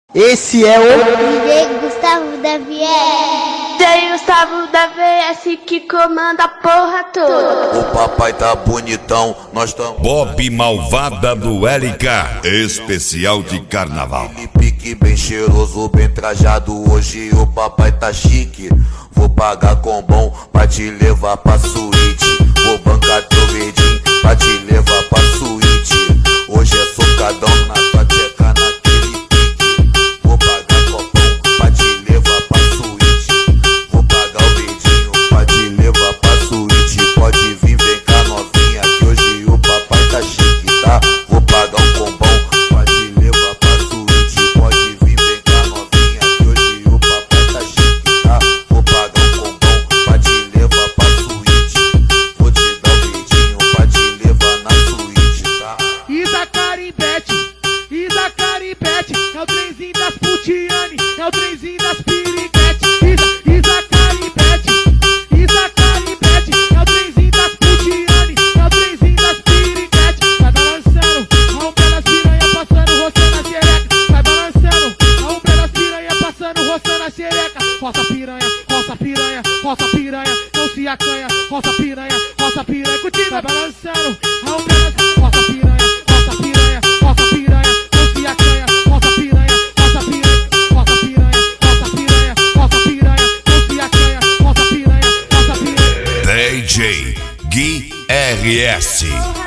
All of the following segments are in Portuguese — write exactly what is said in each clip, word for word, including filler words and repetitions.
Esse é o D J Gustavo da V S. D J Gustavo da V S que comanda a porra toda. O papai tá bonitão, nós tamo Bob Malvada do L K, especial de carnaval. aquele pique bem cheiroso, bem trajado. Hoje o papai tá chique. Vou pagar com bom pra te levar pra suíte. Vou bancar teu verdinho pra te levar pra suíte. Hoje é socadão na tua tcheca, naquele pique. Vou pagar com bom pra te levar pra suíte. Vou pagar o verdinho pra te levar pra suíte. Pode vir, vem cá novinha, que hoje o papai tá chique, tá? Vou pagar um combão pra te levar pra suíte. Pode vir, vem cá novinha, que hoje o papai tá chique, tá? Vou pagar um combão pra te levar pra suíte. Vou te dar o verdinho pra te levar na suíte, tá? Isa Caribete, Isa Caribete, é o trenzinho das putiane, é o trenzinho das piriguete. Isa, Isa Caribete, Isa Caribete, é o trenzinho das putiane, é o trenzinho das piriguete. Vai balançando, a um pelas piranha passando, roçando a xereca. Vai balançando, a um pelas piranha passando, roçando a xereca. Roça piranha, roça piranha, roça piranha, não se acanha. Roça piranha, roça piranha, curtindo. Vai balançando, a um pelas roça piranha, roça piranha, roça piranha, não se acanha. Roça piranha, roça piranha, roça piranha, roça piranha, roça piranha, não se acanha. Roça piranha, roça piranha. D J Gui R S.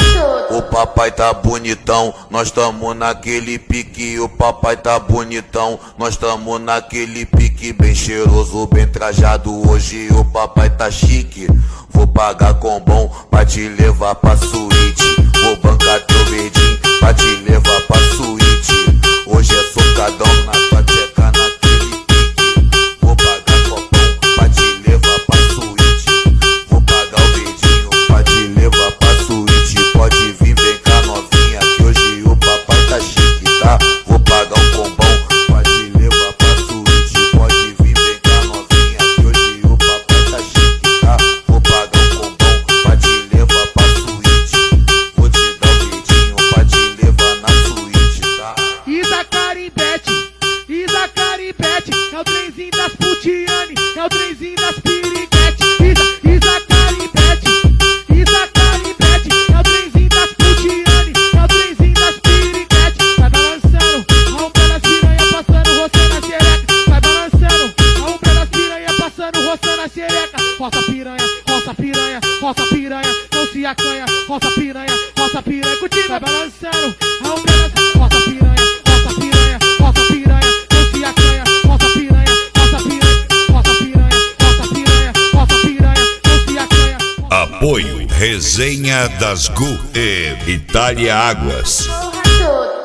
O papai tá bonitão, nós tamo naquele pique. O papai tá bonitão, nós tamo naquele pique. Bem cheiroso, bem trajado. Hoje o papai tá chique. Vou pagar com bom pra te levar pra suíte. Vou bancar teu verdinho pra te levar pra suíte. Hoje é socadão na tua tcheca, naquele pique. Vou pagar com bom pra te levar pra suíte. Vou pagar o verdinho pra te levar pra suíte. Pode vir, vem cá novinha, que hoje o papai tá chique, tá? Vou pagar um combão pra te levar pra suíte. Pode vir, vem cá novinha, que hoje o papai tá chique, tá? Vou pagar um combão pra te levar pra suíte. Vou te dar um verdinho pra te levar na suíte, tá? Isa Caribete, Isa Caribete, é o trenzinho das putiane, é o trenzinho das piriguete. Isa, Isa Caribete, Isa Caribete, é o trenzinho das putiane, é o trenzinho das piriguete. Vai balançando, a um pelas piranha passando, roçando a xereca. Vai balançando, a um pelas piranha passando, roçando a xereca. Roça piranha, roça piranha, roça piranha, não se acanha. Roça piranha, roça piranha, curtindo. Vai balançando, a um pelas roça piranha, roça piranha, roça piranha, não se acanha. Roça piranha, roça piranha, roça piranha, roça piranha, roça piranha, não se acanha. Apoio Resenha das Gu e Itália Águas. Porra toda.